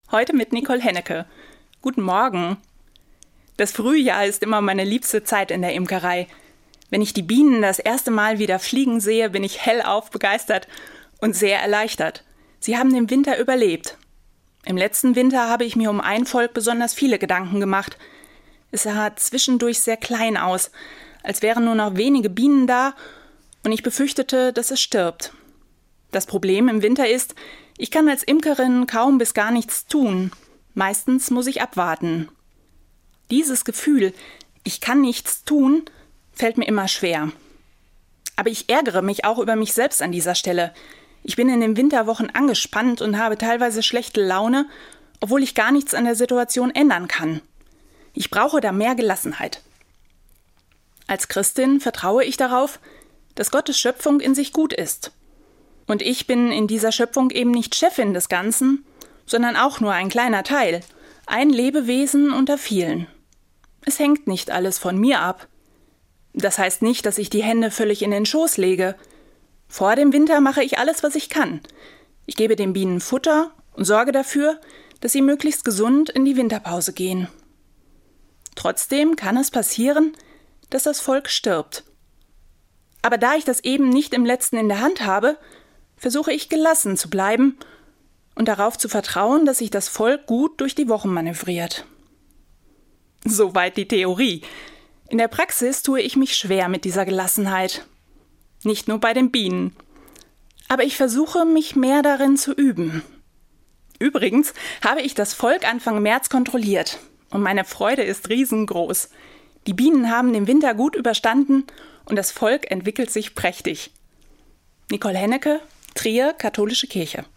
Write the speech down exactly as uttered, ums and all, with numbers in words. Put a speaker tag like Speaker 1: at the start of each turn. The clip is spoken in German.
Speaker 1: Heute mit Nicole Hennecke. Guten Morgen. Das Frühjahr ist immer meine liebste Zeit in der Imkerei. Wenn ich die Bienen das erste Mal wieder fliegen sehe, bin ich hellauf begeistert und sehr erleichtert. Sie haben den Winter überlebt. Im letzten Winter habe ich mir um ein Volk besonders viele Gedanken gemacht. Es sah zwischendurch sehr klein aus, als wären nur noch wenige Bienen da, und ich befürchtete, dass es stirbt. Das Problem im Winter ist, ich kann als Imkerin kaum bis gar nichts tun. Meistens muss ich abwarten. Dieses Gefühl, ich kann nichts tun, fällt mir immer schwer. Aber ich ärgere mich auch über mich selbst an dieser Stelle. Ich bin in den Winterwochen angespannt und habe teilweise schlechte Laune, obwohl ich gar nichts an der Situation ändern kann. Ich brauche da mehr Gelassenheit. Als Christin vertraue ich darauf, dass Gottes Schöpfung in sich gut ist. Und ich bin in dieser Schöpfung eben nicht Chefin des Ganzen, sondern auch nur ein kleiner Teil, ein Lebewesen unter vielen. Es hängt nicht alles von mir ab. Das heißt nicht, dass ich die Hände völlig in den Schoß lege. Vor dem Winter mache ich alles, was ich kann. Ich gebe den Bienen Futter und sorge dafür, dass sie möglichst gesund in die Winterpause gehen. Trotzdem kann es passieren, dass das Volk stirbt. Aber da ich das eben nicht im Letzten in der Hand habe, versuche ich gelassen zu bleiben und darauf zu vertrauen, dass sich das Volk gut durch die Wochen manövriert. Soweit die Theorie. In der Praxis tue ich mich schwer mit dieser Gelassenheit. Nicht nur bei den Bienen. Aber ich versuche, mich mehr darin zu üben. Übrigens habe ich das Volk Anfang März kontrolliert und meine Freude ist riesengroß. Die Bienen haben den Winter gut überstanden und das Volk entwickelt sich prächtig. Nicole Hennecke, Trier, Katholische Kirche.